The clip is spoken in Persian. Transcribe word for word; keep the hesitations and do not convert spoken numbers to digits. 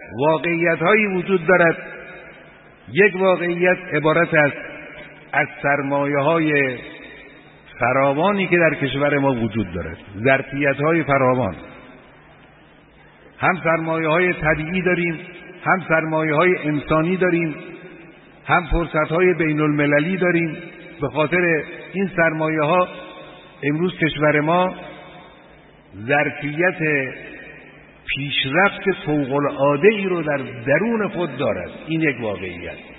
واقعیت هایی وجود دارد. یک واقعیت عبارت است از سرمایه های فراوانی که در کشور ما وجود دارد، ظرفیت های فراوان. هم سرمایه های طبیعی داریم، هم سرمایه های انسانی داریم، هم فرصت های بین المللی داریم. به خاطر این سرمایه ها امروز کشور ما ظرفیت پیشرفت فوق العاده ای رو در درون خود دارد. این یک واقعیت.